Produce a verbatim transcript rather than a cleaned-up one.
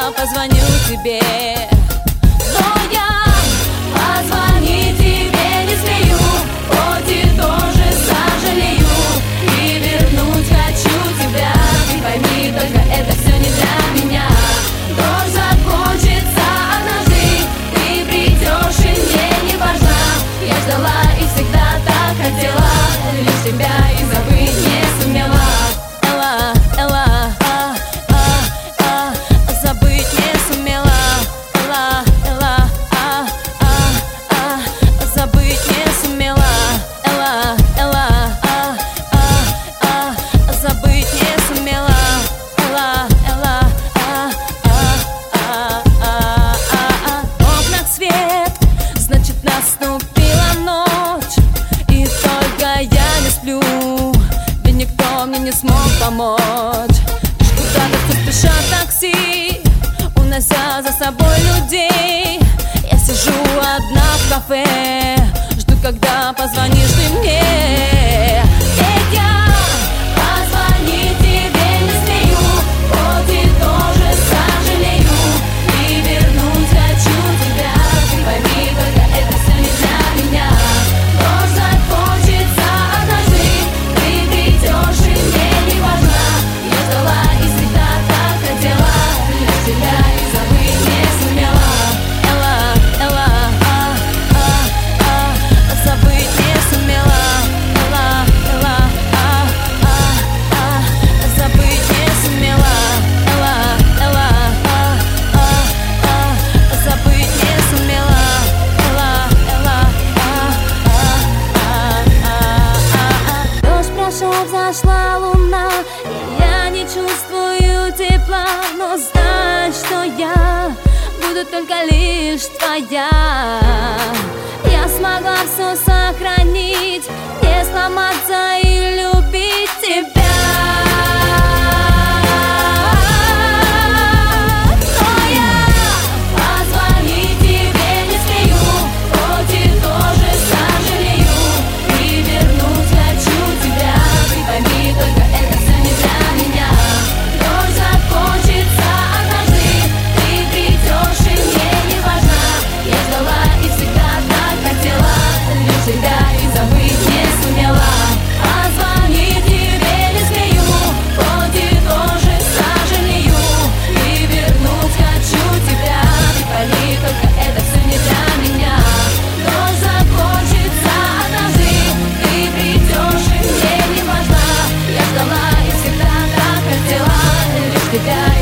когда позвоню тебе. Но я позвонить тебе не смею, хоть и тоже сожалею, и вернуть хочу тебя. Ты пойми, только это все не для меня. Дождь закончится однажды, ты придешь, и мне не важно. Я ждала и всегда так хотела, лишь тебя и забыть не сумела. Элла, Элла, а, а, а, забыть не сумела. Элла, Элла, а, а, а, забыть не сумела. Элла, Элла, а, а, а, забыть не сумела. Элла, Элла, а, а, а, а, а. В окнах свет, значит наступила ночь, и только я не сплю, ведь никто мне не смог помочь. Лишь куда-то тут спешат такси, унося за собой людей. Я сижу одна в кафе, жду, когда позвонишь ты мне. Ведь я позвонить тебе не смею, хоть и тоже сожалею, и вернуть хочу тебя. Ты пойми, только это все не для меня. Дождь закончится однажды, ты придешь, и мне не важно. Я ждала и всегда так хотела, лишь тебя и забыть не сумела. Элла, Элла, а, а, а, забыть не сумела. Элла, Элла, а, а, а, забыть не сумела. Элла, Элла, а, а, а, забыть не сумела. Элла, Элла, а, а, а, а. Дождь прошел, взошла луна, и я не чувствую тепла, но знай, что я буду только лишь твоя. Я смогла все сохранить, не сломаться и любить тебя. Но я позвонить тебе не смею, хоть и тоже сожалею, и вернуть хочу тебя. Ты пойми, только это все не для меня. Дождь закончится однажды, ты придешь, и мне не важно. Я ждала и всегда так хотела, лишь тебя и забыть не сумела. Позвонить тебе не смею, хоть и тоже сожалею, и вернуть хочу тебя. Ты пойми, только это все не для меня. Дождь закончится однажды, ты придешь, и мне не важно. Я ждала и всегда так хотела, лишь тебя.